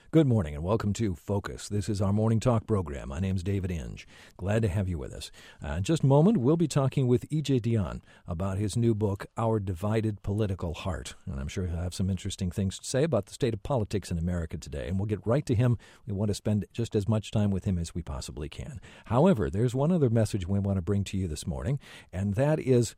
Good morning and welcome to Focus. This is our morning talk program. My name's David Inge. Glad to have you with us. In just a moment, we'll be talking with E.J. Dionne about his new book, Our Divided Political Heart. And I'm sure he'll have some interesting things to say about the state of politics in America today. And we'll get right to him. We want to spend just as much time with him as we possibly can. However, there's one other message we want to bring to you this morning, and that is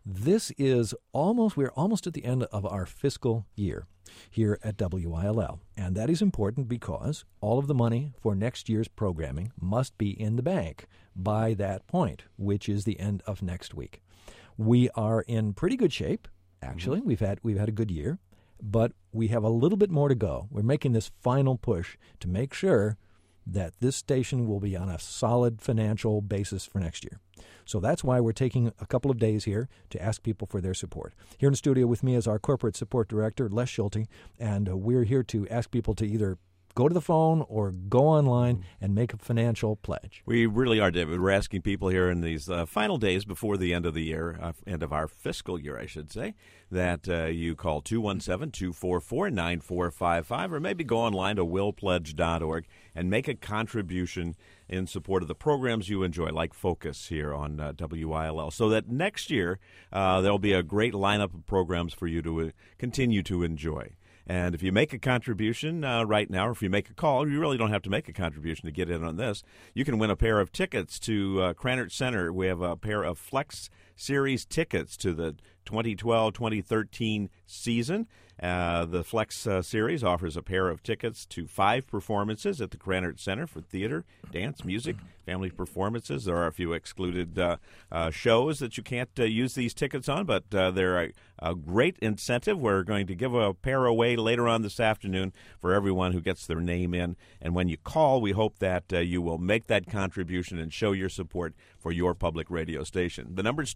we're almost at the end of our fiscal year here at WILL. And that is important because all of the money for next year's programming must be in the bank by that point, which is the end of next week. We are in pretty good shape, actually. We've had a good year, but we have a little bit more to go. We're making this final push to make sure that this station will be on a solid financial basis for next year. So that's why we're taking a couple of days here to ask people for their support. Here in the studio with me is our corporate support director, Les Schulte, and we're here to ask people to either go to the phone or go online and make a financial pledge. We really are, David. We're asking people here in these final days before the end of the year, end of our fiscal year, I should say, that you call 217-244-9455 or maybe go online to willpledge.org and make a contribution in support of the programs you enjoy, like Focus here on WILL, so that next year there'll be a great lineup of programs for you to continue to enjoy. And if you make a contribution right now, or if you make a call, you really don't have to make a contribution to get in on this. You can win a pair of tickets to Krannert Center. We have a pair of Flex Series tickets to the 2012-2013 season. The Flex Series offers a pair of tickets to 5 performances at the Krannert Center for theater, dance, music, family performances. There are a few excluded shows that you can't use these tickets on, but they're a great incentive. We're going to give a pair away later on this afternoon for everyone who gets their name in. And when you call, we hope that you will make that contribution and show your support for your public radio station. The number is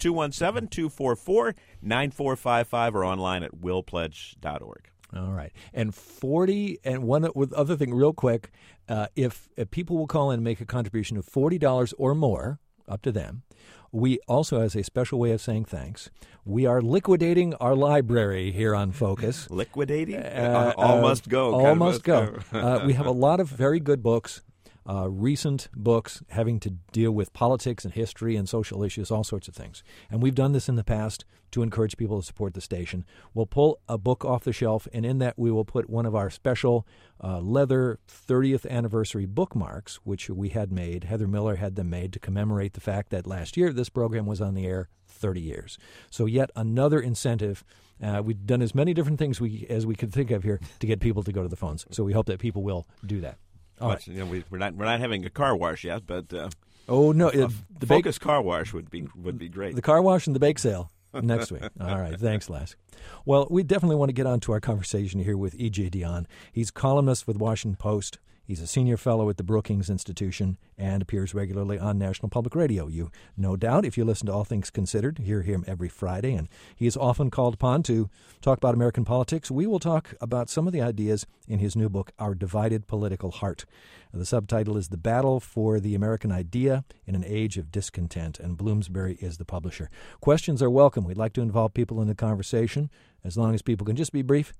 217-244-9455 or online at willpledge.org. All right. And one other thing real quick, if people will call in and make a contribution of $40 or more, up to them, we also, as a special way of saying thanks, we are liquidating our library here on Focus. Liquidating? All must go. All must go. We have a lot of very good books. Recent books having to deal with politics and history and social issues, all sorts of things. And we've done this in the past to encourage people to support the station. We'll pull a book off the shelf, and in that we will put one of our special leather 30th anniversary bookmarks, which we had made. Heather Miller had them made to commemorate the fact that last year this program was on the air 30 years. So yet another incentive. We've done as many different things as we could think of here to get people to go to the phones. So we hope that people will do that. But, you know, we're not having a car wash yet, but the Focus car wash would be great. The car wash and the bake sale next week. All right, thanks, Les. Well, we definitely want to get on to our conversation here with E.J. Dionne. He's columnist for the Washington Post. He's a senior fellow at the Brookings Institution and appears regularly on National Public Radio. You, no doubt, if you listen to All Things Considered, hear him every Friday, and he is often called upon to talk about American politics. We will talk about some of the ideas in his new book, Our Divided Political Heart. The subtitle is The Battle for the American Idea in an Age of Discontent, and Bloomsbury is the publisher. Questions are welcome. We'd like to involve people in the conversation, as long as people can just be brief.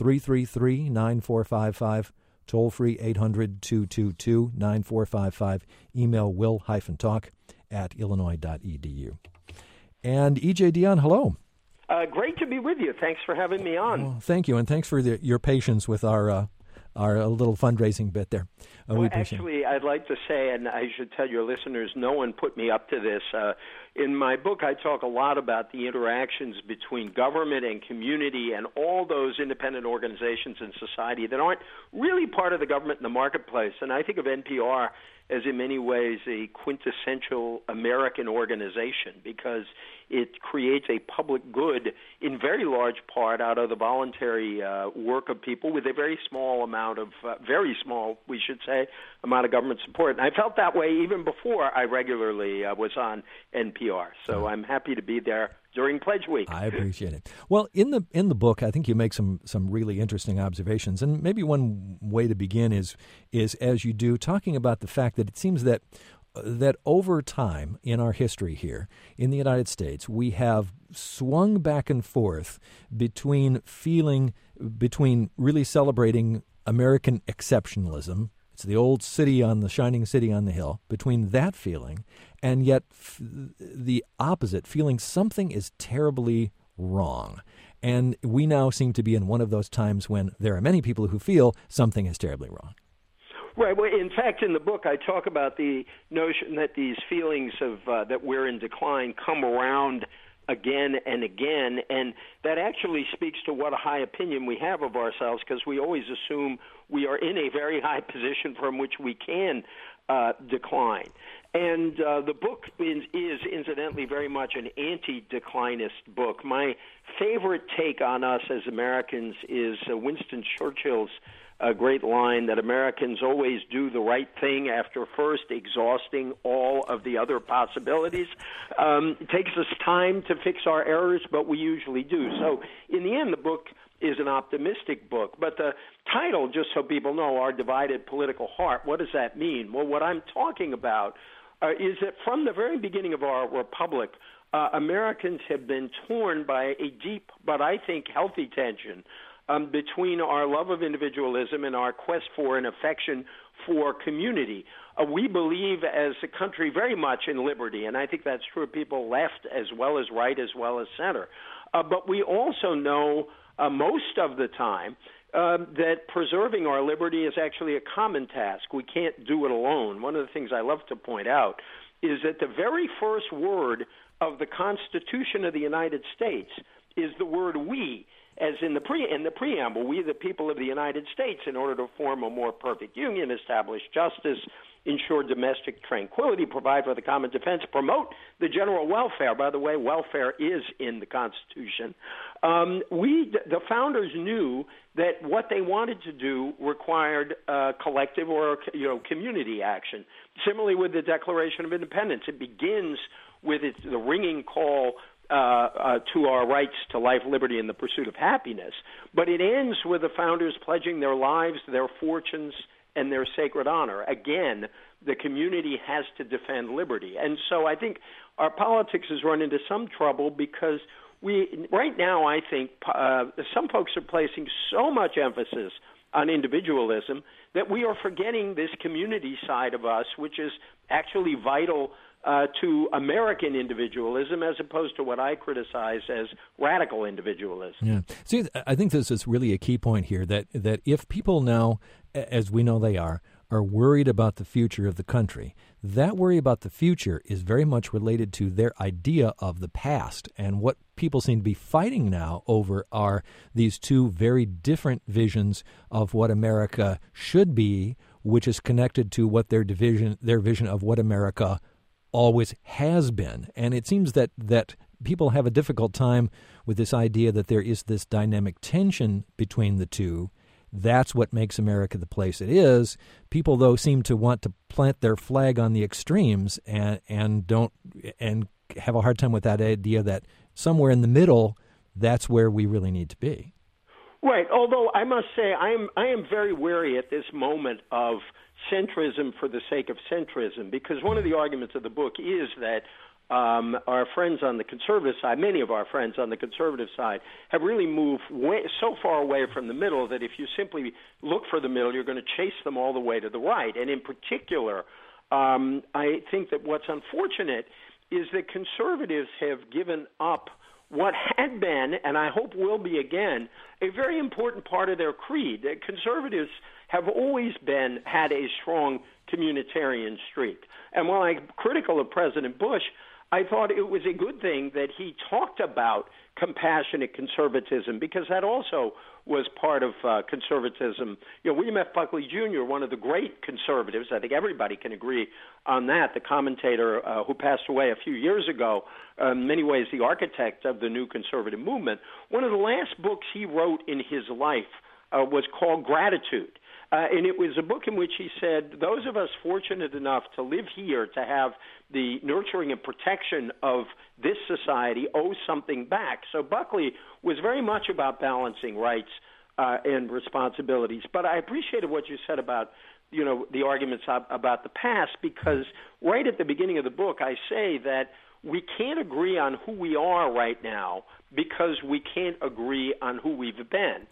333-9455. Toll-free 800-222-9455. Email will-talk@illinois.edu. And E.J. Dionne, hello. Great to be with you. Thanks for having me on. Well, thank you, and thanks for your patience with our little fundraising bit there. Actually, I'd like to say, and I should tell your listeners, no one put me up to this. In my book, I talk a lot about the interactions between government and community and all those independent organizations in society that aren't really part of the government in the marketplace. And I think of NPR as in many ways a quintessential American organization because it creates a public good in very large part out of the voluntary work of people with a very small amount of, we should say, amount of government support. And I felt that way even before I regularly was on NPR. So I'm happy to be there during Pledge Week. I appreciate it. Well, in the book, I think you make some really interesting observations, and maybe one way to begin is as you do, talking about the fact that it seems that over time in our history here in the United States, we have swung back and forth between really celebrating American exceptionalism. It's the old city on the shining city on the hill. Between that feeling and yet the opposite, feeling something is terribly wrong. And we now seem to be in one of those times when there are many people who feel something is terribly wrong. Right. Well, in fact, in the book, I talk about the notion that these feelings of that we're in decline come around again and again, and that actually speaks to what a high opinion we have of ourselves, because we always assume we are in a very high position from which we can decline. And the book is incidentally very much an anti-declinist book. My favorite take on us as Americans is Winston Churchill's great line that Americans always do the right thing after first exhausting all of the other possibilities. It takes us time to fix our errors, but we usually do. So in the end, the book is an optimistic book. But the title, just so people know, Our Divided Political Heart, what does that mean? Well, what I'm talking about is that from the very beginning of our republic, Americans have been torn by a deep but I think healthy tension between our love of individualism and our quest for an affection for community. We believe as a country very much in liberty, and I think that's true of people left as well as right as well as center. But we also know most of the time that preserving our liberty is actually a common task. We can't do it alone. One of the things I love to point out is that the very first word of the Constitution of the United States is the word we, as in the preamble, we the people of the United States, in order to form a more perfect union, establish justice, ensure domestic tranquility, provide for the common defense, promote the general welfare. By the way, welfare is in the Constitution. The founders knew that what they wanted to do required collective or community action. Similarly with the Declaration of Independence, it begins with the ringing call to our rights to life, liberty, and the pursuit of happiness. But it ends with the founders pledging their lives, their fortunes, and their sacred honor. Again, the community has to defend liberty. And so I think our politics has run into some trouble because right now, I think some folks are placing so much emphasis on individualism that we are forgetting this community side of us, which is actually vital to American individualism, as opposed to what I criticize as radical individualism. Yeah. See, I think this is really a key point here, that if people now, as we know they are worried about the future of the country, that worry about the future is very much related to their idea of the past. And what people seem to be fighting now over are these two very different visions of what America should be, which is connected to what their vision of what America always has been. And it seems that people have a difficult time with this idea that there is this dynamic tension between the two. That's what makes America the place it is. People, though, seem to want to plant their flag on the extremes and have a hard time with that idea that somewhere in the middle, that's where we really need to be. Right. Although I must say I am very wary at this moment of centrism for the sake of centrism, because one of the arguments of the book is that our friends on the conservative side, many of our friends on the conservative side, have really moved so far away from the middle that if you simply look for the middle, you're going to chase them all the way to the right. And in particular, I think that what's unfortunate is that conservatives have given up what had been, and I hope will be again, a very important part of their creed. Conservatives have always had a strong communitarian streak. And while I'm critical of President Bush, I thought it was a good thing that he talked about compassionate conservatism, because that also was part of conservatism. William F. Buckley Jr., one of the great conservatives, I think everybody can agree on that, the commentator who passed away a few years ago, in many ways the architect of the new conservative movement. One of the last books he wrote in his life was called Gratitude. And it was a book in which he said, those of us fortunate enough to live here, to have the nurturing and protection of this society, owe something back. So Buckley was very much about balancing rights and responsibilities. But I appreciated what you said about, the arguments about the past, because right at the beginning of the book, I say that we can't agree on who we are right now because we can't agree on who we've been.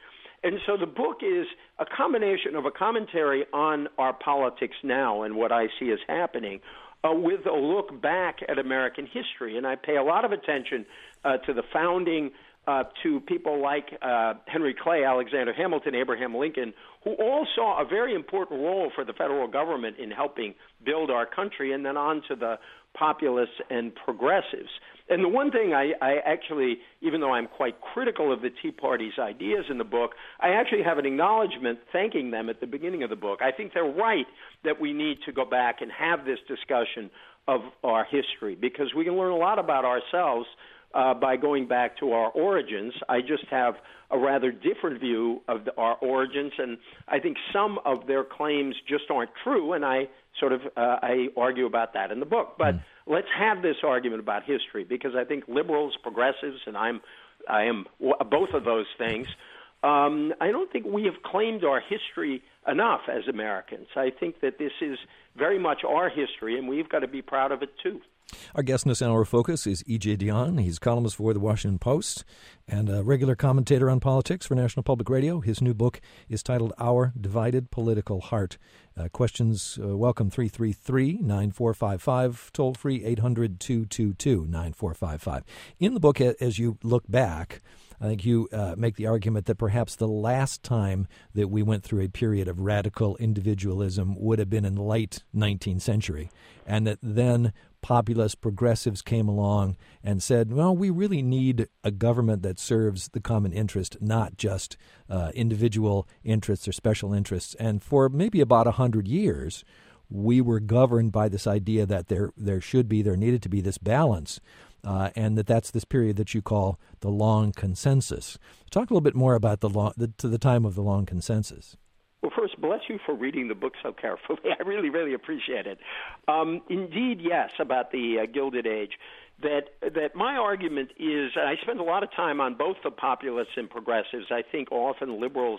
And so the book is a combination of a commentary on our politics now and what I see as happening, with a look back at American history. And I pay a lot of attention to the founding, to people like Henry Clay, Alexander Hamilton, Abraham Lincoln, who all saw a very important role for the federal government in helping build our country, and then on to the populists and progressives. And the one thing I actually, even though I'm quite critical of the Tea Party's ideas in the book, I actually have an acknowledgement thanking them at the beginning of the book. I think they're right that we need to go back and have this discussion of our history, because we can learn a lot about ourselves by going back to our origins. I just have a rather different view of our origins, and I think some of their claims just aren't true, and I argue about that in the book. But let's have this argument about history, because I think liberals, progressives, and I am both of those things. I don't think we have claimed our history enough as Americans. I think that this is very much our history, and we've got to be proud of it too. Our guest in this hour of Focus is E.J. Dionne. He's a columnist for The Washington Post and a regular commentator on politics for National Public Radio. His new book is titled Our Divided Political Heart. Questions, welcome 333-9455, toll-free 800-222-9455. In the book, as you look back, I think you make the argument that perhaps the last time that we went through a period of radical individualism would have been in the late 19th century, and that then populist progressives came along and said, well, we really need a government that serves the common interest, not just individual interests or special interests. And for maybe about 100 years, we were governed by this idea that there needed to be this balance, and that's this period that you call the Long Consensus. Talk a little bit more about the time of the Long Consensus. Well, first, bless you for reading the book so carefully. I really, really appreciate it. Indeed, yes, about the Gilded Age. That my argument is, and I spend a lot of time on both the populists and progressives. I think often liberals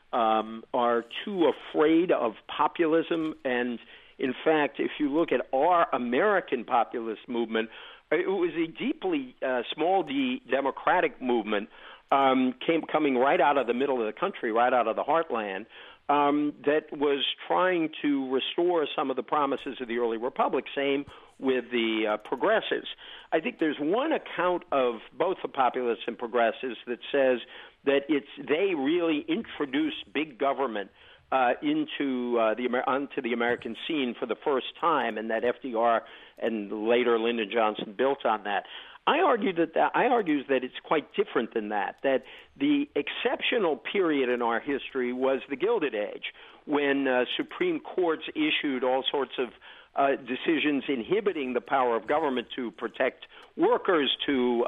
are too afraid of populism, and in fact, if you look at our American populist movement, it was a deeply small d democratic movement coming right out of the middle of the country, right out of the heartland, that was trying to restore some of the promises of the early republic. Same with the progressives. I think there's one account of both the populists and progressives that says that they really introduced big government onto the American scene for the first time, and that FDR and later Lyndon Johnson built on that. I argue that it's quite different than that. That the exceptional period in our history was the Gilded Age, when Supreme Courts issued all sorts of decisions inhibiting the power of government to protect workers, to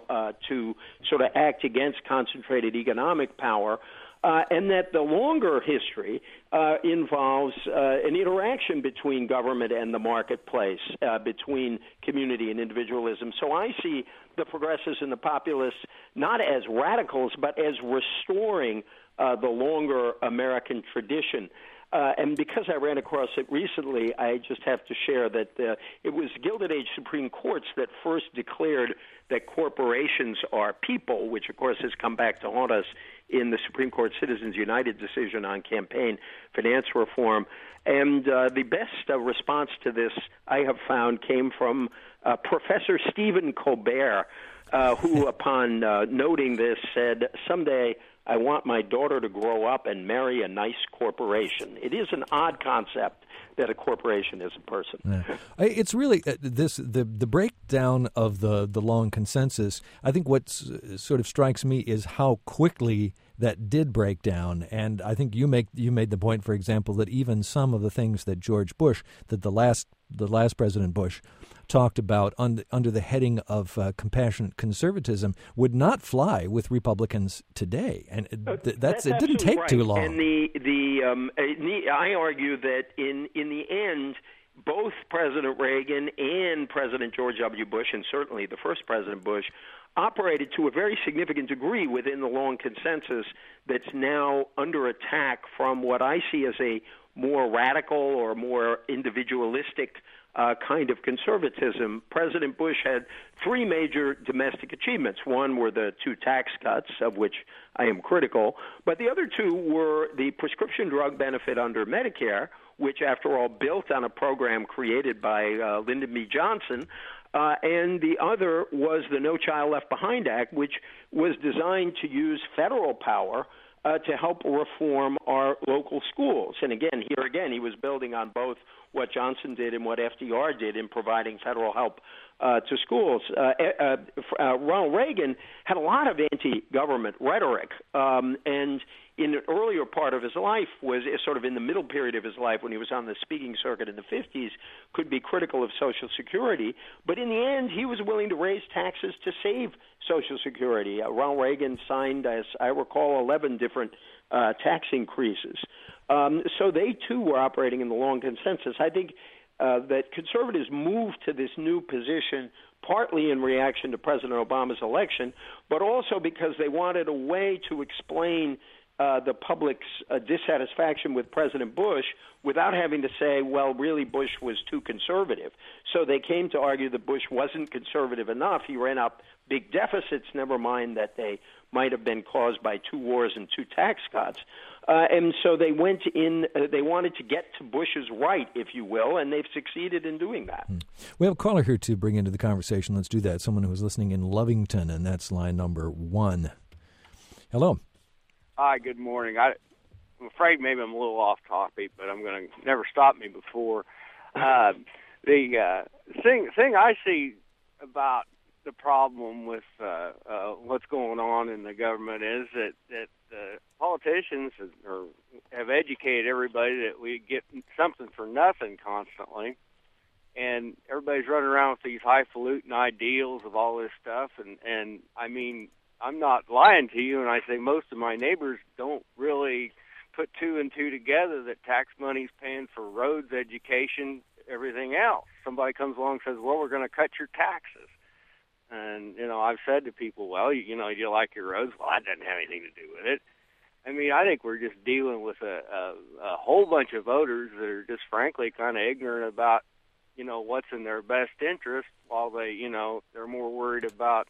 sort of act against concentrated economic power. And that the longer history involves an interaction between government and the marketplace, between community and individualism. So I see the progressives and the populists not as radicals, but as restoring the longer American tradition. And because I ran across it recently, I just have to share that it was Gilded Age Supreme Courts that first declared that corporations are people, which, of course, has come back to haunt us in the Supreme Court Citizens United decision on campaign finance reform. And the best response to this I have found came from Professor Stephen Colbert, who, upon noting this, said, "Someday I want my daughter to grow up and marry a nice corporation." It is an odd concept that a corporation is a person. Yeah. It's really the breakdown of the Long Consensus. I think what sort of strikes me is how quickly that did break down. And I think you made the point, for example, that even some of the things that George Bush, that the last President Bush talked about under the heading of compassionate conservatism, would not fly with Republicans today, and it didn't take right. too long. And I argue that in the end, both President Reagan and President George W. Bush, and certainly the first President Bush, operated to a very significant degree within the Long Consensus that's now under attack from what I see as a more radical or more individualistic kind of conservatism. President Bush had three major domestic achievements. One were the two tax cuts, of which I am critical, but the other two were the prescription drug benefit under Medicare, which, after all, built on a program created by Lyndon B. Johnson, and the other was the No Child Left Behind Act, which was designed to use federal power to help reform our local schools. And again, he was building on both what Johnson did and what FDR did in providing federal help to schools. Ronald Reagan had a lot of anti-government rhetoric, and in an earlier part of his life, was sort of in the middle period of his life when he was on the speaking circuit in the 50s, could be critical of Social Security. But in the end, he was willing to raise taxes to save Social Security. Ronald Reagan signed, as I recall, 11 different tax increases. So they, too, were operating in the long consensus. I think that conservatives moved to this new position partly in reaction to President Obama's election, but also because they wanted a way to explain the public's dissatisfaction with President Bush without having to say, well, really, Bush was too conservative. So they came to argue that Bush wasn't conservative enough. He ran up big deficits, never mind that they might have been caused by 2 wars and 2 tax cuts. And so they went in, they wanted to get to Bush's right, if you will, and they've succeeded in doing that. We have a caller here to bring into the conversation. Let's do that. Someone who is listening in Lovington, and that's line number 1. Hello. Hi, good morning. I'm afraid maybe I'm a little off topic, but I'm going to never stop me before. The thing I see about the problem with what's going on in the government is that politicians have educated everybody that we get something for nothing constantly, and everybody's running around with these highfalutin ideals of all this stuff, and I mean, I'm not lying to you, and I say most of my neighbors don't really put 2 and 2 together that tax money's paying for roads, education, everything else. Somebody comes along and says, well, we're going to cut your taxes. And, I've said to people, well, you like your roads? Well, that doesn't have anything to do with it. I mean, I think we're just dealing with a whole bunch of voters that are just frankly kind of ignorant about, what's in their best interest, while they're more worried about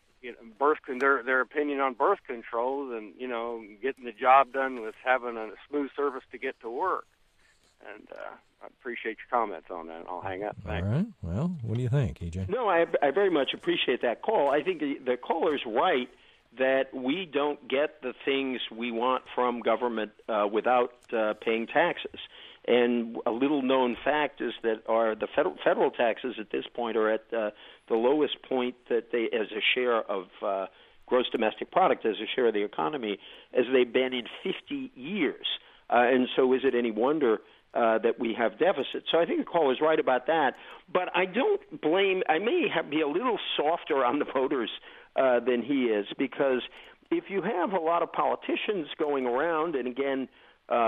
their opinion on birth control than, getting the job done with having a smooth surface to get to work. And I appreciate your comments on that. I'll hang up. Thanks. All right. Well, what do you think, EJ? No, I very much appreciate that call. I think the caller's right that we don't get the things we want from government without paying taxes. And a little-known fact is that the federal taxes at this point are at the lowest point that they, as a share of gross domestic product, as a share of the economy, as they've been in 50 years. And so is it any wonder that we have deficits? So I think the caller is right about that. But I don't blame – I may be a little softer on the voters than he is, because if you have a lot of politicians going around, and again –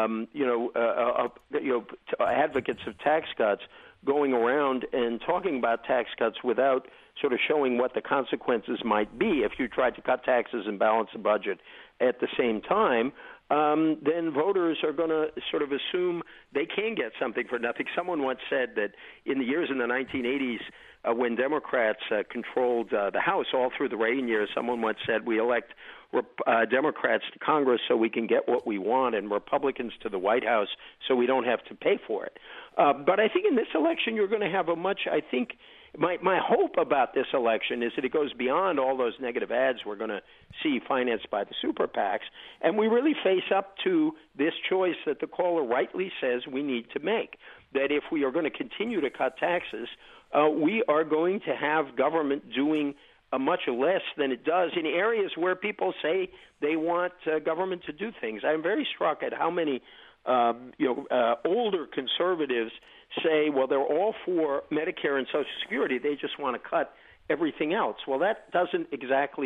advocates of tax cuts going around and talking about tax cuts without sort of showing what the consequences might be if you tried to cut taxes and balance the budget at the same time, then voters are going to sort of assume they can get something for nothing. Someone once said that in the years in the 1980s, when Democrats controlled the House all through the Reagan years, someone once said we elect Democrats to Congress so we can get what we want, and Republicans to the White House so we don't have to pay for it. But I think in this election you're going to have my hope about this election is that it goes beyond all those negative ads we're going to see financed by the super PACs, and we really face up to this choice that the caller rightly says we need to make, that if we are going to continue to cut taxes, we are going to have government doing much less than it does in areas where people say they want government to do things. I'm very struck at how many older conservatives say, well, they're all for Medicare and Social Security. They just want to cut everything else. Well, that doesn't exactly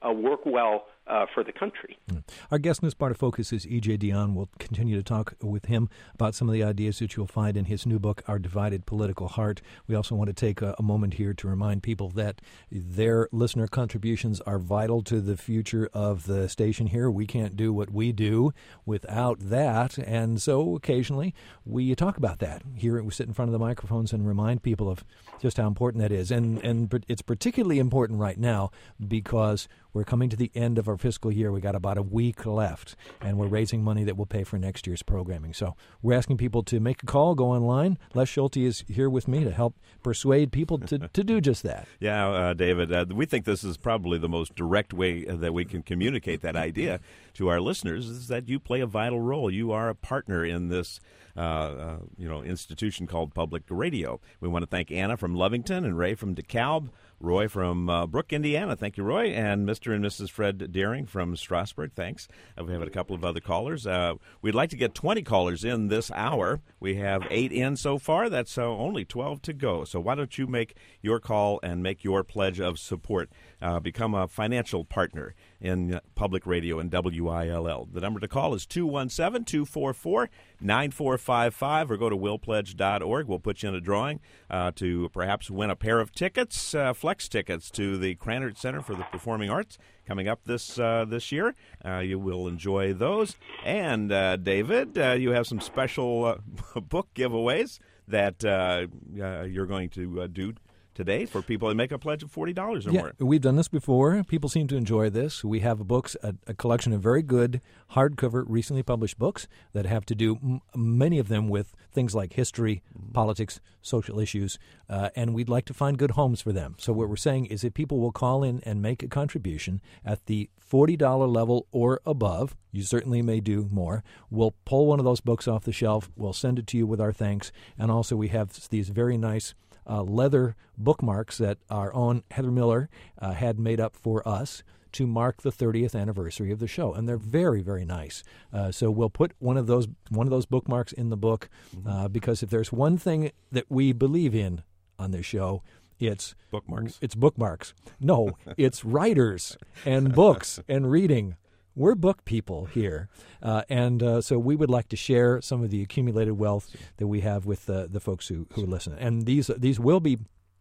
work well for the country. Our guest in this part of Focus is E.J. Dionne. We'll continue to talk with him about some of the ideas that you'll find in his new book, Our Divided Political Heart. We also want to take a moment here to remind people that their listener contributions are vital to the future of the station here. We can't do what we do without that, and so occasionally we talk about that. Here we sit in front of the microphones and remind people of just how important that is. And it's particularly important right now because we're coming to the end of our fiscal year. We got about a week left, and we're raising money that will pay for next year's programming. So we're asking people to make a call, go online. Les Schulte is here with me to help persuade people to do just that. Yeah, David, we think this is probably the most direct way that we can communicate that idea to our listeners, is that you play a vital role. You are a partner in this institution called public radio. We want to thank Anna from Lovington and Ray from DeKalb, Roy from Brook, Indiana. Thank you, Roy. And Mr. and Mrs. Fred Deering from Strasburg. Thanks. We have a couple of other callers. We'd like to get 20 callers in this hour. We have 8 in so far. That's only 12 to go. So why don't you make your call and make your pledge of support. Become a financial partner in public radio and WILL. The number to call is 217-244-9455 or go to willpledge.org. We'll put you in a drawing to perhaps win a pair of tickets, flex tickets to the Krannert Center for the Performing Arts coming up this year. You will enjoy those. And, David, you have some special book giveaways that you're going to do today for people that make a pledge of $40 or more. We've done this before. People seem to enjoy this. We have books, a collection of very good hardcover, recently published books that have to do, many of them, with things like history, politics, social issues, and we'd like to find good homes for them. So what we're saying is that people will call in and make a contribution at the $40 level or above. You certainly may do more. We'll pull one of those books off the shelf. We'll send it to you with our thanks. And also we have these very nice leather bookmarks that our own Heather Miller had made up for us to mark the 30th anniversary of the show, and they're very, very nice. So we'll put one of those bookmarks in the book because if there's one thing that we believe in on this show, it's bookmarks. It's bookmarks. No, it's writers and books and reading. We're book people here, and so we would like to share some of the accumulated wealth that we have with the folks who listen. And these will be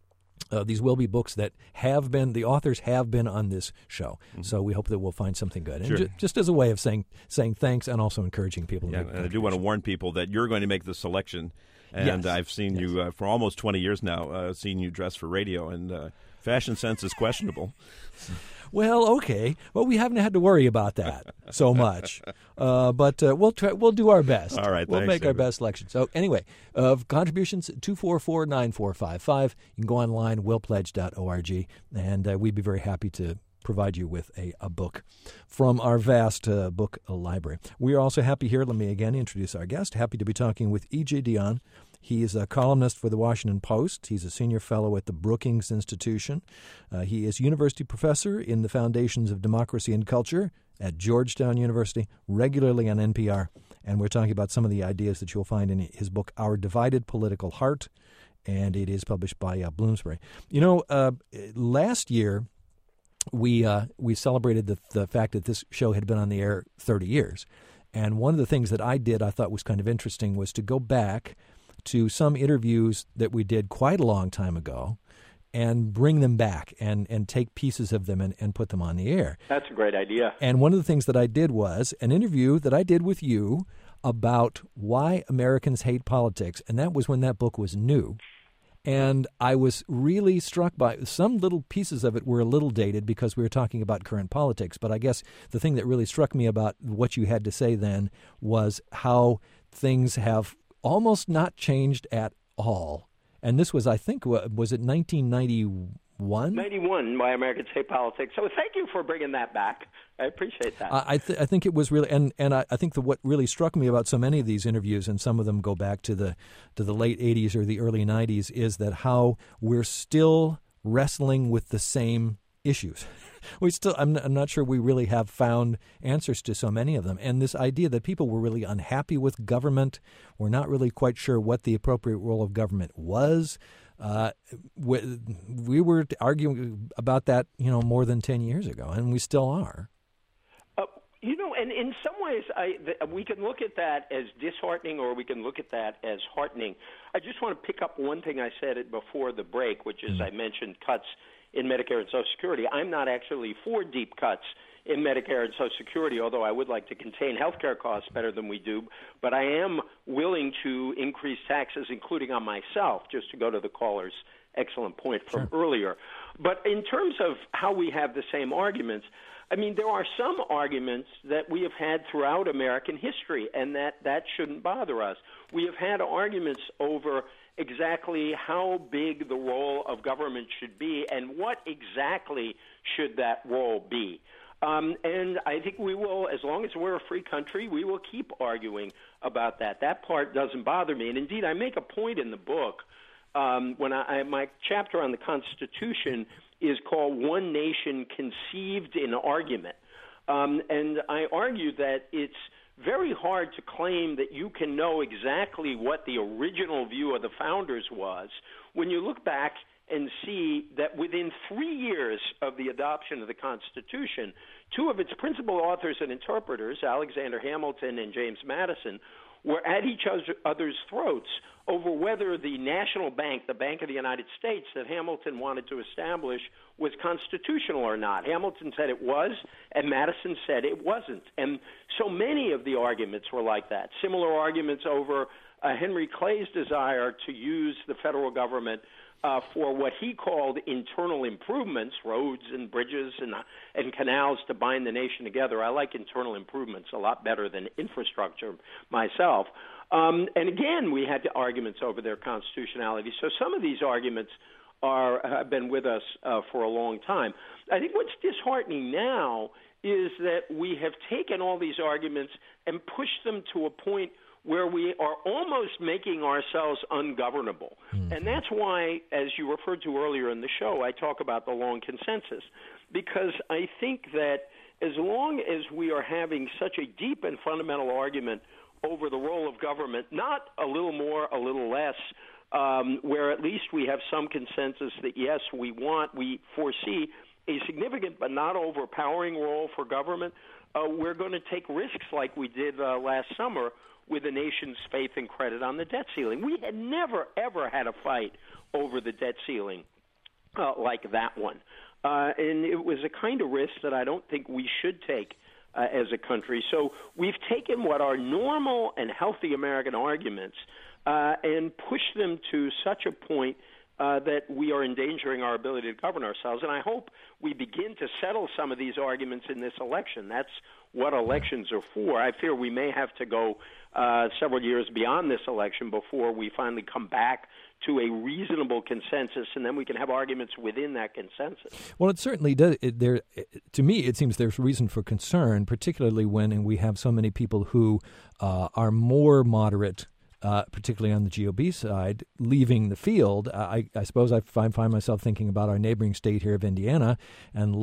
books that have been, the authors have been on this show. So we hope that we'll find something good. And sure. Just as a way of saying thanks and also encouraging people. Yeah, and I do want to warn people that you're going to make the selection. And I've seen you for almost 20 years now, seen you dress for radio, and fashion sense is questionable. Well, okay. Well, we haven't had to worry about that so much, but we'll try. We'll do our best. All right, we'll thanks, make David. our best selection. So anyway, contributions 244-9455. You can go online willpledge.org, and we'd be very happy to provide you with a book from our vast book library. We are also happy here. Let me again introduce our guest. Happy to be talking with E.J. Dionne. He is a columnist for the Washington Post. He's a senior fellow at the Brookings Institution. He is university professor in the Foundations of Democracy and Culture at Georgetown University, regularly on NPR. And we're talking about some of the ideas that you'll find in his book, Our Divided Political Heart, and it is published by Bloomsbury. You know, last year we celebrated the fact that this show had been on the air 30 years. And one of the things that I did I thought was kind of interesting was to go back to some interviews that we did quite a long time ago and bring them back and take pieces of them and put them on the air. That's a great idea. And one of the things that I did was an interview that I did with you about why Americans hate politics, and that was when that book was new. And I was really struck by some little pieces of it were a little dated because we were talking about current politics. But I guess the thing that really struck me about what you had to say then was how things have almost not changed at all. And this was, I think, was it 1991? 91, Why Americans Hate Politics. So thank you for bringing that back. I appreciate that. I think it was really, and I think that what really struck me about so many of these interviews, and some of them go back to the late 80s or the early 90s, is that how we're still wrestling with the same issues. I'm not sure we really have found answers to so many of them. And this idea that people were really unhappy with government, we're not really quite sure what the appropriate role of government was. We were arguing about that, more than 10 years ago, and we still are. And in some ways, we can look at that as disheartening, or we can look at that as heartening. I just want to pick up one thing I said before the break, which is I mentioned cuts in Medicare and Social Security. I'm not actually for deep cuts in Medicare and Social Security, although I would like to contain health care costs better than we do. But I am willing to increase taxes, including on myself, just to go to the caller's excellent point from earlier. But in terms of how we have the same arguments, I mean, there are some arguments that we have had throughout American history, and that shouldn't bother us. We have had arguments over exactly how big the role of government should be and what exactly should that role be. And I think we will, as long as we're a free country, we will keep arguing about that. That part doesn't bother me. And indeed, I make a point in the book my chapter on the Constitution is called One Nation Conceived in Argument. And I argue that it's very hard to claim that you can know exactly what the original view of the founders was when you look back and see that within 3 years of the adoption of the Constitution, two of its principal authors and interpreters, Alexander Hamilton and James Madison, were at each other's throats over whether the national bank, the Bank of the United States that Hamilton wanted to establish, was constitutional or not. Hamilton said it was, and Madison said it wasn't. And so many of the arguments were like that. Similar arguments over Henry Clay's desire to use the federal government for what he called internal improvements, roads and bridges and canals to bind the nation together. I like internal improvements a lot better than infrastructure myself. And again, we had arguments over their constitutionality. So some of these arguments have been with us for a long time. I think what's disheartening now is that we have taken all these arguments and pushed them to a point where we are almost making ourselves ungovernable. Mm-hmm. And that's why, as you referred to earlier in the show, I talk about the long consensus, because I think that as long as we are having such a deep and fundamental argument over the role of government, not a little more, a little less, where at least we have some consensus that, yes, we foresee a significant but not overpowering role for government, we're going to take risks like we did last summer with the nation's faith and credit on the debt ceiling. We had never, ever had a fight over the debt ceiling like that one. And it was a kind of risk that I don't think we should take as a country. So we've taken what are normal and healthy American arguments and pushed them to such a point that we are endangering our ability to govern ourselves. And I hope we begin to settle some of these arguments in this election. That's what elections are for. I fear we may have to go several years beyond this election before we finally come back to a reasonable consensus, and then we can have arguments within that consensus. Well, it certainly does. To me, it seems there's reason for concern, particularly when we have so many people who are more moderate, particularly on the GOP side, leaving the field. I suppose I find myself thinking about our neighboring state here of Indiana and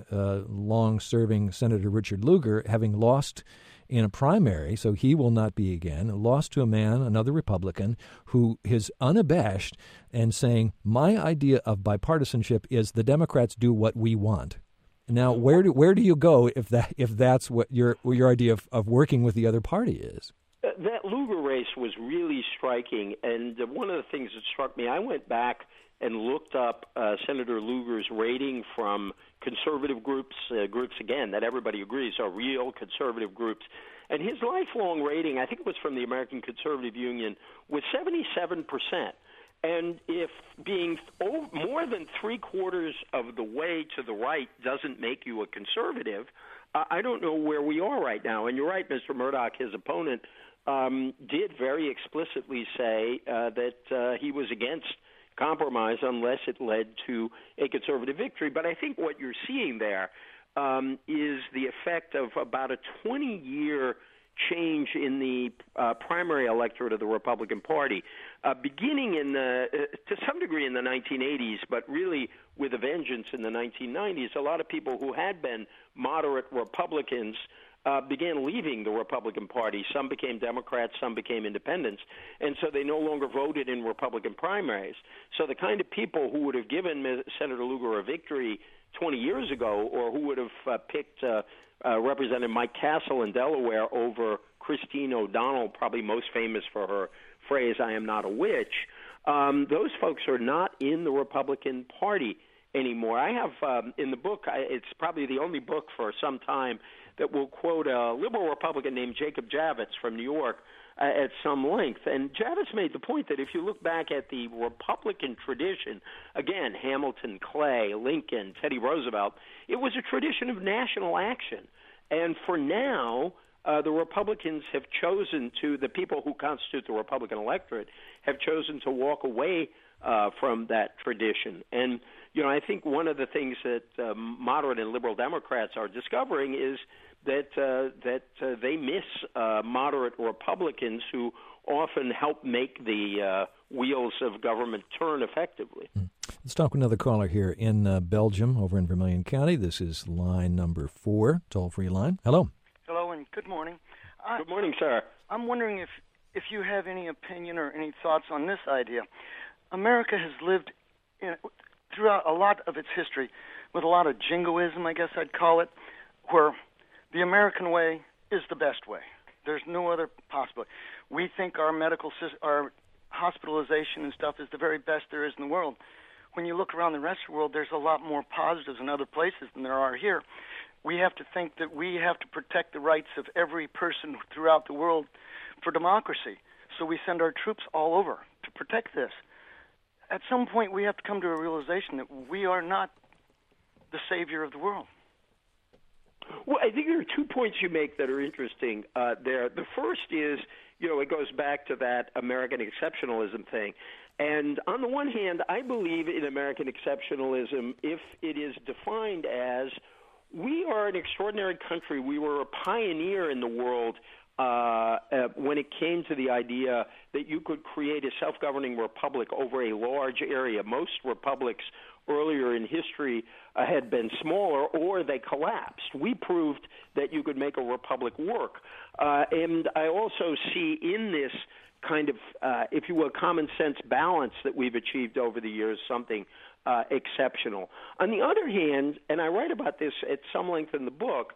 long-serving Senator Richard Lugar having lost in a primary, so he will not be again, lost to a man, another Republican, who is unabashed and saying, my idea of bipartisanship is the Democrats do what we want. Now, where do you go if that's what your idea of working with the other party is? That Lugar race was really striking, and one of the things that struck me, I went back and looked up Senator Lugar's rating from conservative groups again, that everybody agrees are real conservative groups. And his lifelong rating, I think it was from the American Conservative Union, was 77%. And if being more than three-quarters of the way to the right doesn't make you a conservative, I don't know where we are right now. And you're right, Mr. Murdoch, his opponent, did very explicitly say that he was against compromise unless it led to a conservative victory. But I think what you're seeing there is the effect of about a 20-year change in the primary electorate of the Republican Party, beginning to some degree in the 1980s, but really with a vengeance in the 1990s. A lot of people who had been moderate Republicans began leaving the Republican Party. Some became Democrats, some became independents, and so they no longer voted in Republican primaries. So the kind of people who would have given Senator Lugar a victory 20 years ago, or who would have picked Representative Mike Castle in Delaware over Christine O'Donnell, probably most famous for her phrase, "I am not a witch," those folks are not in the Republican Party anymore. I have in the book, it's probably the only book for some time that will quote a liberal Republican named Jacob Javits from New York at some length. And Javits made the point that if you look back at the Republican tradition, again, Hamilton, Clay, Lincoln, Teddy Roosevelt, it was a tradition of national action. And for now, the Republicans have chosen to, the people who constitute the Republican electorate, have chosen to walk away from that tradition. And, I think one of the things that moderate and liberal Democrats are discovering is that they miss moderate Republicans who often help make the wheels of government turn effectively. Let's talk with another caller here in Belgium, over in Vermilion County. This is line number 4, toll-free line. Hello. Hello, and good morning. Good morning, sir. I'm wondering if you have any opinion or any thoughts on this idea. America has lived throughout a lot of its history with a lot of jingoism, I guess I'd call it, where the American way is the best way. There's no other possibility. We think our medical system, our hospitalization and stuff is the very best there is in the world. When you look around the rest of the world, there's a lot more positives in other places than there are here. We have to think that we have to protect the rights of every person throughout the world for democracy. So we send our troops all over to protect this. At some point, we have to come to a realization that we are not the savior of the world. Well, I think there are 2 points you make that are interesting there. The first is, it goes back to that American exceptionalism thing. And on the one hand, I believe in American exceptionalism if it is defined as we are an extraordinary country. We were a pioneer in the world when it came to the idea that you could create a self-governing republic over a large area. Most republics earlier in history had been smaller or they collapsed. We proved that you could make a republic work. And I also see in this kind of, if you will, common sense balance that we've achieved over the years something exceptional. On the other hand, and I write about this at some length in the book,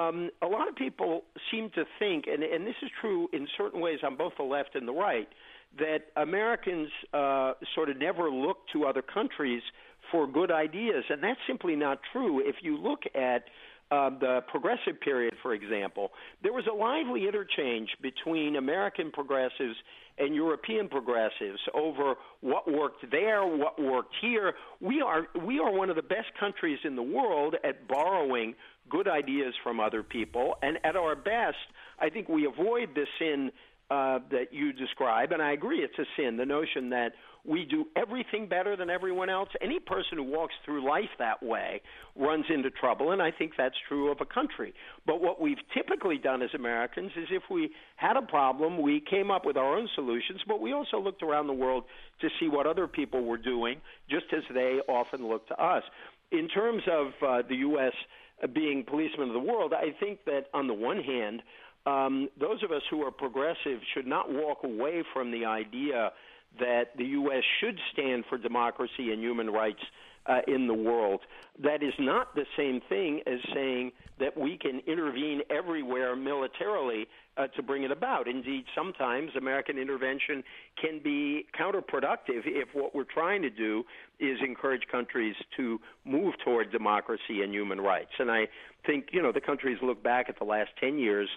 a lot of people seem to think, and this is true in certain ways on both the left and the right, that Americans sort of never look to other countries for good ideas, and that's simply not true. If you look at the progressive period, for example, there was a lively interchange between American progressives and European progressives over what worked there, what worked here. We are one of the best countries in the world at borrowing good ideas from other people, and at our best, I think we avoid the sin that you describe, and I agree it's a sin, the notion that we do everything better than everyone else. Any person who walks through life that way runs into trouble, and I think that's true of a country. But what we've typically done as Americans is if we had a problem, we came up with our own solutions, but we also looked around the world to see what other people were doing, just as they often look to us. In terms of the U.S. being policemen of the world, I think that on the one hand, those of us who are progressive should not walk away from the idea that the U.S. should stand for democracy and human rights in the world. That is not the same thing as saying that we can intervene everywhere militarily to bring it about. Indeed, sometimes American intervention can be counterproductive if what we're trying to do is encourage countries to move toward democracy and human rights. And I think, the countries look back at the last 10 years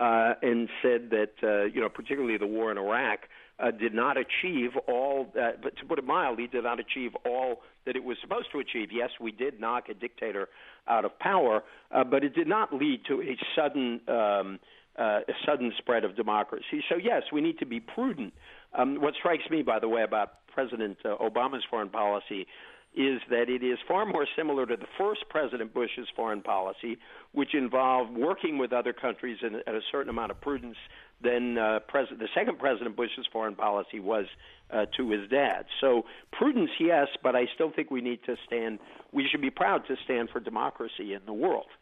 and said that, particularly the war in Iraq, did not achieve all, but to put it mildly, did not achieve all that it was supposed to achieve. Yes, we did knock a dictator out of power, but it did not lead to a sudden spread of democracy. So, yes, we need to be prudent. What strikes me, by the way, about President Obama's foreign policy is that it is far more similar to the first President Bush's foreign policy, which involved working with other countries at a certain amount of prudence than the second President Bush's foreign policy was to his dad. So prudence, yes, but I still think we should be proud to stand for democracy in the world.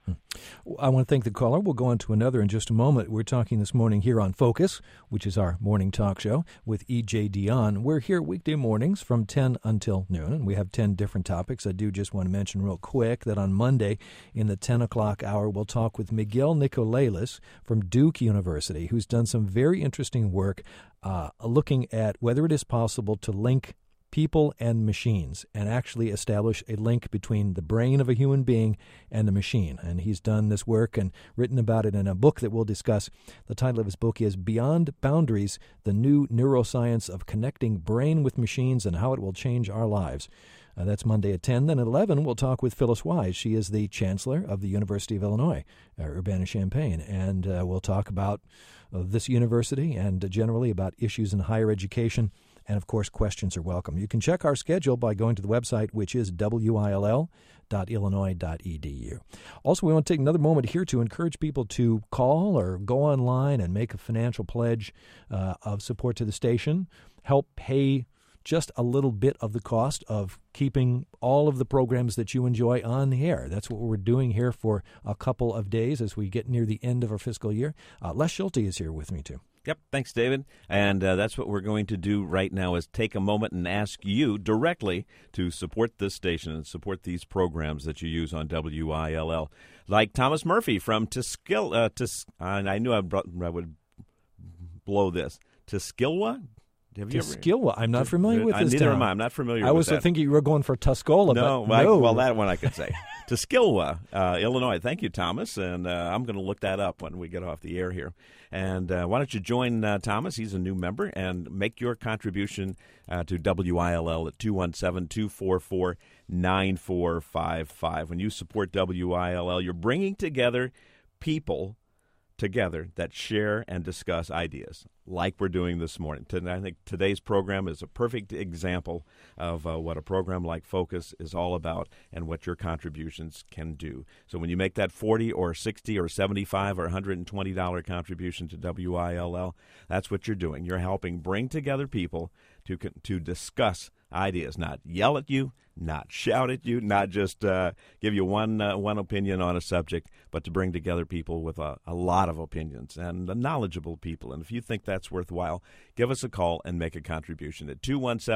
I want to thank the caller. We'll go on to another in just a moment. We're talking this morning here on Focus, which is our morning talk show with E.J. Dionne. We're here weekday mornings from 10 until noon, and we have 10 different topics. I do just want to mention real quick that on Monday in the 10 o'clock hour, we'll talk with Miguel Nicolelis from Duke University, who's done some very interesting work looking at whether it is possible to link people and machines and actually establish a link between the brain of a human being and the machine. And he's done this work and written about it in a book that we'll discuss. The title of his book is Beyond Boundaries, The New Neuroscience of Connecting Brain with Machines and How It Will Change Our Lives. That's Monday at 10. Then at 11, we'll talk with Phyllis Wise. She is the Chancellor of the University of Illinois, Urbana-Champaign. And we'll talk about this university and generally about issues in higher education. And, of course, questions are welcome. You can check our schedule by going to the website, which is will.illinois.edu. Also, we want to take another moment here to encourage people to call or go online and make a financial pledge of support to the station, help pay just a little bit of the cost of keeping all of the programs that you enjoy on the air. That's what we're doing here for a couple of days as we get near the end of our fiscal year. Les Schulte is here with me, too. Yep, thanks, David. And that's what we're going to do right now is take a moment and ask you directly to support this station and support these programs that you use on WILL. Like Thomas Murphy from Tuskilwa, and I knew I would blow this. Tuskilwa? Tuskilwa. I'm not familiar with this Neither town. am I. I'm not familiar with that. I was thinking you were going for Tuscola. No, but no. Well, that one I could say. Tuskilwa, Illinois. Thank you, Thomas. And I'm going to look that up when we get off the air here. And why don't you join Thomas? He's a new member. And make your contribution to WILL at 217-244-9455. When you support WILL, you're bringing together people together that share and discuss ideas like we're doing this morning. I think today's program is a perfect example of what a program like Focus is all about and what your contributions can do. So when you make that $40 or $60 or $75 or $120 contribution to WILL, that's what you're doing. You're helping bring together people to discuss ideas, not yell at you, not shout at you, not just give you one opinion on a subject, but to bring together people with a lot of opinions and knowledgeable people. And if you think that's worthwhile, give us a call and make a contribution at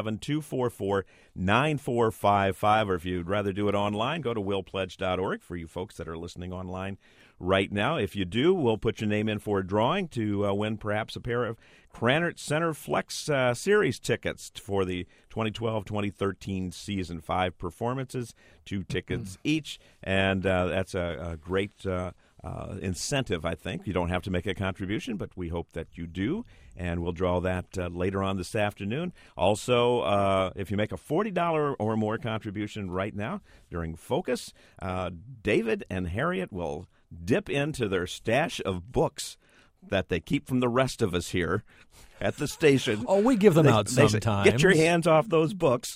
217-244-9455. Or if you'd rather do it online, go to willpledge.org for you folks that are listening online right now. If you do, we'll put your name in for a drawing to win perhaps a pair of Krannert Center Flex Series tickets for the 2012-2013 season. 5 performances, 2 tickets each, and that's a great incentive, I think. You don't have to make a contribution, but we hope that you do, and we'll draw that later on this afternoon. Also, if you make a $40 or more contribution right now during Focus, David and Harriet will dip into their stash of books that they keep from the rest of us here at the station. Oh, we give them out sometimes. Get your hands off those books.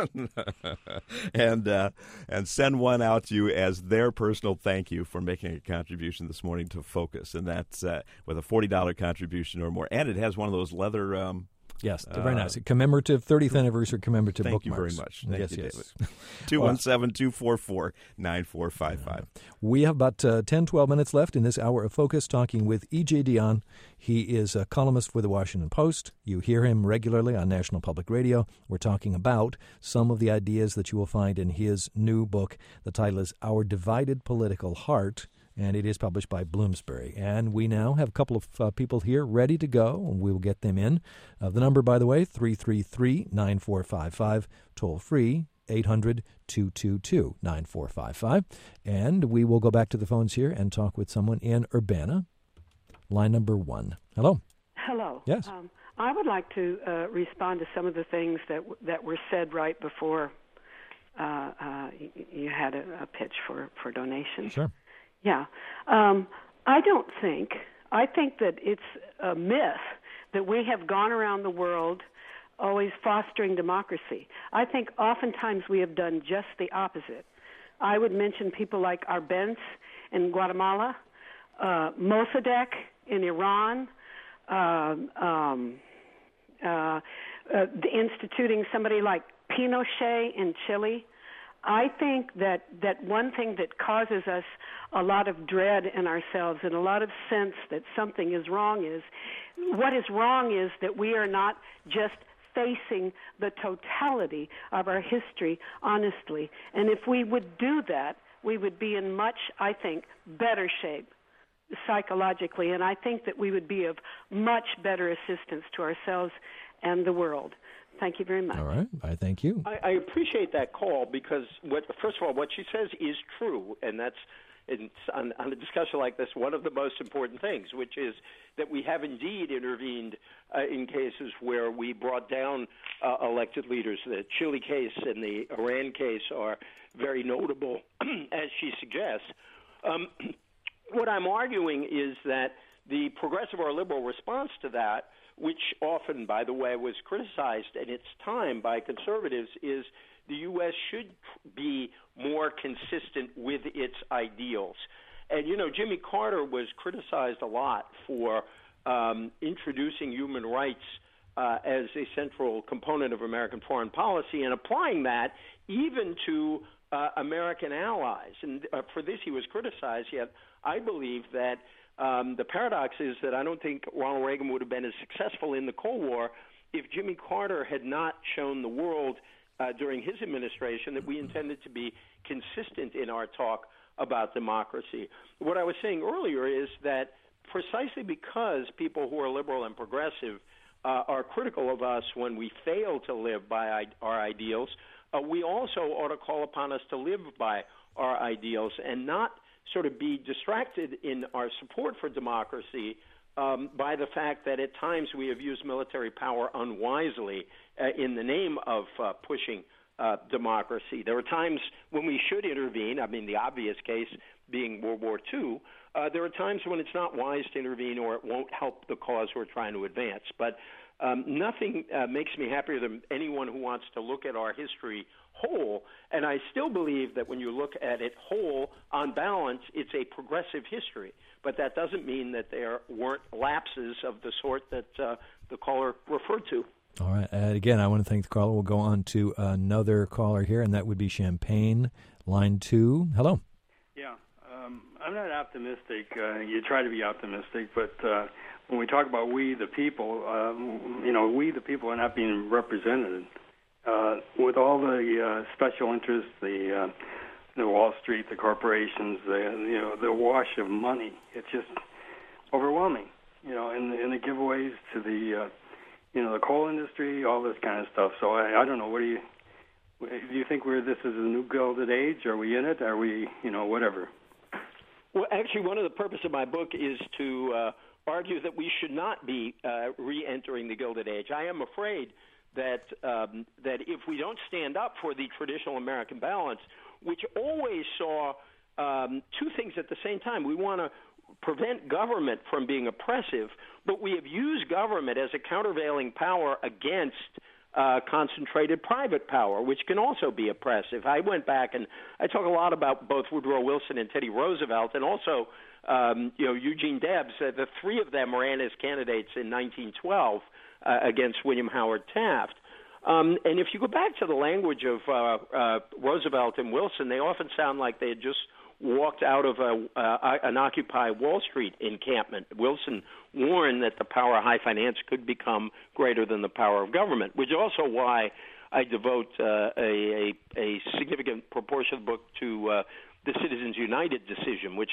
and send one out to you as their personal thank you for making a contribution this morning to Focus, and that's with a $40 contribution or more. And it has one of those leather. Yes, they're very nice. Commemorative 30th anniversary commemorative bookmarks. Thank you very much. Yes, Thank you, yes. David. 217-244-9455. We have about 10, 12 minutes left in this hour of Focus talking with E.J. Dionne. He is a columnist for the Washington Post. You hear him regularly on National Public Radio. We're talking about some of the ideas that you will find in his new book. The title is Our Divided Political Heart, and it is published by Bloomsbury. And we now have a couple of people here ready to go, and we will get them in. The number, by the way, 333-9455, toll-free, 800-222-9455. And we will go back to the phones here and talk with someone in Urbana. Line number 1. Hello. Hello. Yes. I would like to respond to some of the things that were said right before you had a pitch for donations. Sure. Yeah. I think that it's a myth that we have gone around the world always fostering democracy. I think oftentimes we have done just the opposite. I would mention people like Arbenz in Guatemala, Mossadegh in Iran, instituting somebody like Pinochet in Chile. I think that one thing that causes us a lot of dread in ourselves and a lot of sense that something is wrong is, what is wrong is that we are not just facing the totality of our history honestly. And if we would do that, we would be in much, I think, better shape psychologically, and I think that we would be of much better assistance to ourselves and the world. Thank you very much. All right. I thank you. I appreciate that call because, first of all, what she says is true, and that's, on a discussion like this, one of the most important things, which is that we have indeed intervened in cases where we brought down elected leaders. The Chile case and the Iran case are very notable, as she suggests. What I'm arguing is that the progressive or liberal response to that, which often, by the way, was criticized in its time by conservatives, is the U.S. should be more consistent with its ideals. And, Jimmy Carter was criticized a lot for introducing human rights as a central component of American foreign policy and applying that even to American allies. And for this he was criticized, yet I believe that the paradox is that I don't think Ronald Reagan would have been as successful in the Cold War if Jimmy Carter had not shown the world during his administration that we intended to be consistent in our talk about democracy. What I was saying earlier is that precisely because people who are liberal and progressive are critical of us when we fail to live by our ideals, we also ought to call upon us to live by our ideals and not sort of be distracted in our support for democracy by the fact that at times we have used military power unwisely in the name of pushing democracy. There are times when we should intervene. I mean, the obvious case being World War II. There are times when it's not wise to intervene or it won't help the cause we're trying to advance. But nothing makes me happier than anyone who wants to look at our history whole. And I still believe that when you look at it whole, on balance, it's a progressive history. But that doesn't mean that there weren't lapses of the sort that the caller referred to. All right. Again, I want to thank the caller. We'll go on to another caller here, and that would be Champaign, line 2. Hello. Yeah. I'm not optimistic. You try to be optimistic, but when we talk about we the people, we the people are not being represented. With all the special interests, the Wall Street, the corporations, the wash of money, it's just overwhelming. And the giveaways to the the coal industry, all this kind of stuff. So I don't know. Do you think this is a new Gilded Age? Are we in it? Are we, whatever? Well, actually, one of the purposes of my book is to argue that we should not be re-entering the Gilded Age. I am afraid that if we don't stand up for the traditional American balance, which always saw two things at the same time. We want to prevent government from being oppressive, but we have used government as a countervailing power against concentrated private power, which can also be oppressive. I went back and I talk a lot about both Woodrow Wilson and Teddy Roosevelt, and also Eugene Debs. The three of them ran as candidates in 1912 against William Howard Taft. And if you go back to the language of Roosevelt and Wilson, they often sound like they had just walked out of an Occupy Wall Street encampment. Wilson warned that the power of high finance could become greater than the power of government, which is also why I devote a significant proportion of the book to the Citizens United decision, which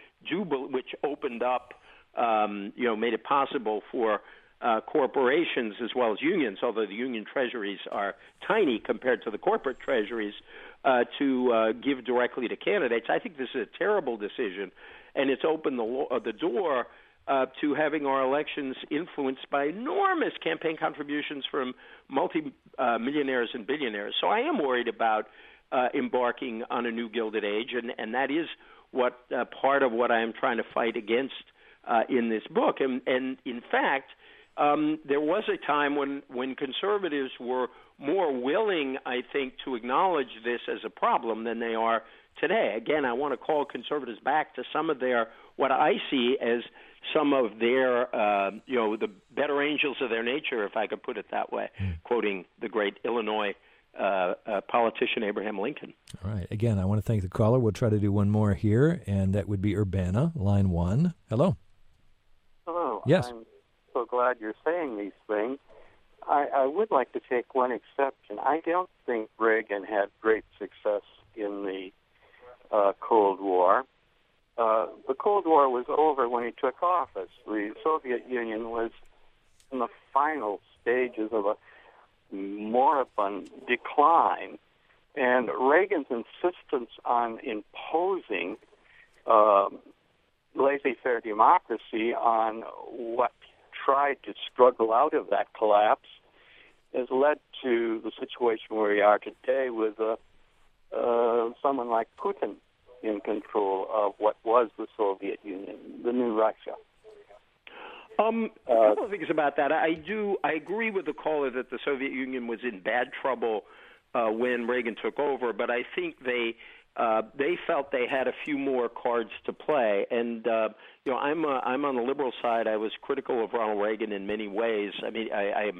opened up, made it possible for corporations as well as unions, although the union treasuries are tiny compared to the corporate treasuries, to give directly to candidates. I think this is a terrible decision, and it's opened the door to having our elections influenced by enormous campaign contributions from multi-millionaires and billionaires. So I am worried about embarking on a new Gilded Age, and that is what part of what I am trying to fight against in this book. And in fact, there was a time when conservatives were more willing, I think, to acknowledge this as a problem than they are today. Again, I want to call conservatives back to some of their, what I see as some of their, the better angels of their nature, if I could put it that way, quoting the great Illinois politician Abraham Lincoln. All right. Again, I want to thank the caller. We'll try to do one more here, and that would be Urbana, line 1. Hello. Hello. Yes. I'm so glad you're saying these things. I would like to take one exception. I don't think Reagan had great success in the Cold War. The Cold War was over when he took office. The Soviet Union was in the final stages of a moribund decline, and Reagan's insistence on imposing laissez-faire democracy on what tried to struggle out of that collapse has led to the situation where we are today with someone like Putin in control of what was the Soviet Union, the new Russia. A couple of things about that. I agree with the caller that the Soviet Union was in bad trouble when Reagan took over, but I think they felt they had a few more cards to play. And I'm on the liberal side. I was critical of Ronald Reagan in many ways. I mean, I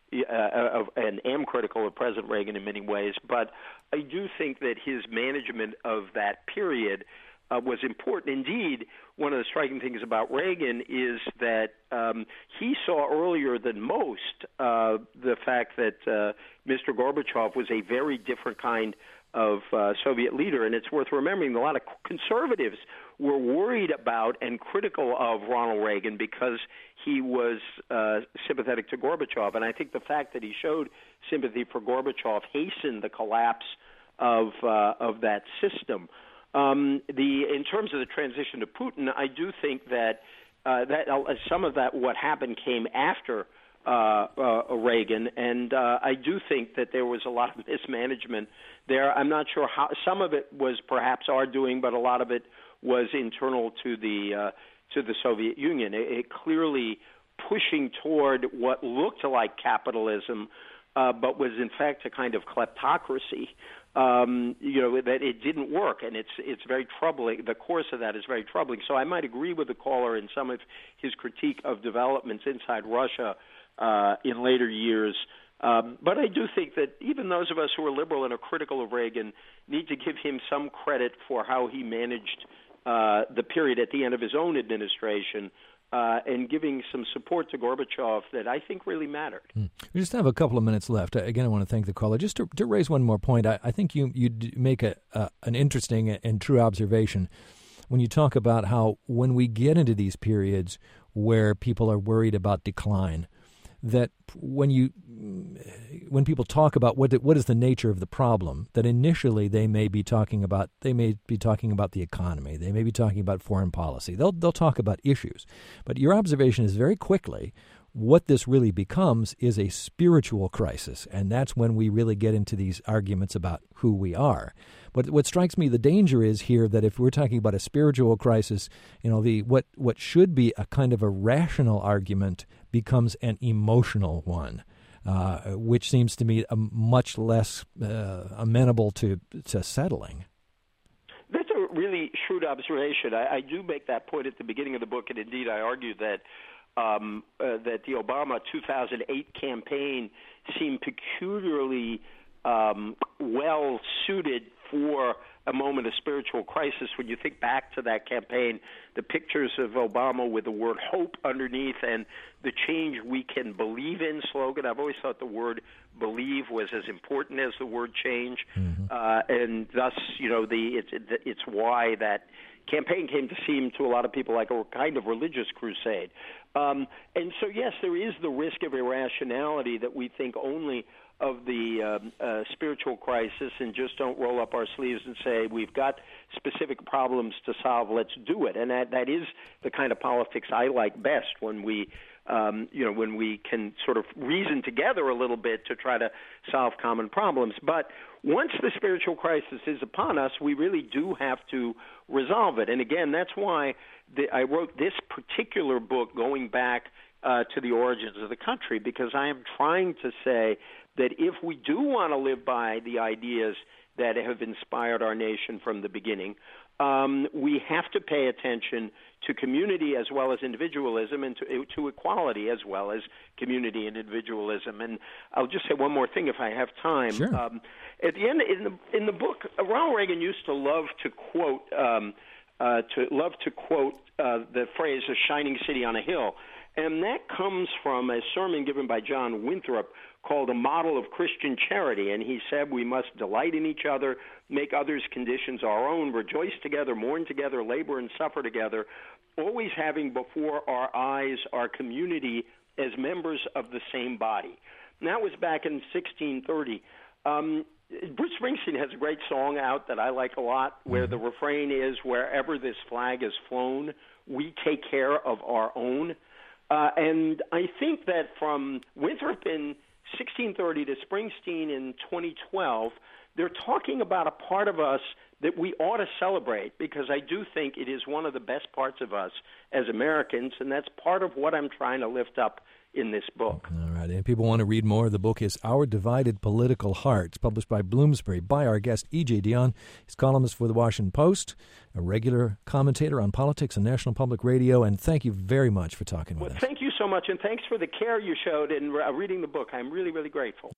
am critical of President Reagan in many ways, but I do think that his management of that period was important. Indeed, one of the striking things about Reagan is that he saw earlier than most the fact that Mr. Gorbachev was a very different kind of Soviet leader, and it's worth remembering a lot of conservatives were worried about and critical of Ronald Reagan because he was sympathetic to Gorbachev, and I think the fact that he showed sympathy for Gorbachev hastened the collapse of that system. In terms of the transition to Putin, I do think that some of that what happened came after Reagan, and I do think that there was a lot of mismanagement there. I'm not sure how some of it was perhaps our doing, but a lot of it was internal to the Soviet Union. It clearly pushing toward what looked like capitalism, but was in fact a kind of kleptocracy. That it didn't work, and it's very troubling. The course of that is very troubling. So I might agree with the caller in some of his critique of developments inside Russia in later years. But I do think that even those of us who are liberal and are critical of Reagan need to give him some credit for how he managed the period at the end of his own administration, and giving some support to Gorbachev that I think really mattered. We just have a couple of minutes left. Again, I want to thank the caller. Just to raise one more point, I think you make an interesting and true observation when you talk about how when we get into these periods where people are worried about decline, that when people talk about what is the nature of the problem, that initially they may be talking about the economy, they may be talking about foreign policy. They'll talk about issues. But your observation is very quickly what this really becomes is a spiritual crisis, and that's when we really get into these arguments about who we are. But what strikes me, the danger is here that if we're talking about a spiritual crisis, what should be a kind of a rational argument becomes an emotional one, which seems to me much less amenable to settling. That's a really shrewd observation. I do make that point at the beginning of the book, and indeed I argue that that the Obama 2008 campaign seemed peculiarly well suited for a moment of spiritual crisis. When you think back to that campaign, the pictures of Obama with the word hope underneath and the change we can believe in slogan. I've always thought the word believe was as important as the word change. And thus, it's why that campaign came to seem to a lot of people like a kind of religious crusade. And so, yes, there is the risk of irrationality that we think only of the spiritual crisis and just don't roll up our sleeves and say, we've got specific problems to solve, let's do it. And that is the kind of politics I like best, when we when we can sort of reason together a little bit to try to solve common problems. But once the spiritual crisis is upon us, we really do have to resolve it. And again, that's why I wrote this particular book going back to the origins of the country, because I am trying to say that if we do want to live by the ideas that have inspired our nation from the beginning, we have to pay attention to community as well as individualism, and to equality as well as community and individualism. And I'll just say one more thing if I have time. Sure. At the end, in the book, Ronald Reagan used to love to quote the phrase "a shining city on a hill," and that comes from a sermon given by John Winthrop called "A Model of Christian Charity." And he said we must delight in each other, make others' conditions our own, rejoice together, mourn together, labor and suffer together, always having before our eyes our community as members of the same body. And that was back in 1630. Bruce Springsteen has a great song out that I like a lot, where the refrain is, "Wherever this flag is flown, we take care of our own." And I think that from Winthrop in 1630 to Springsteen in 2012, they're talking about a part of us that we ought to celebrate, because I do think it is one of the best parts of us as Americans, and that's part of what I'm trying to lift up in this book. All right, and people want to read more. The book is Our Divided Political Hearts, published by Bloomsbury, by our guest, E.J. Dionne. He's columnist for the Washington Post, a regular commentator on politics and National Public Radio, and thank you very much for talking with us. Thank you so much, and thanks for the care you showed in reading the book. I'm really, really grateful.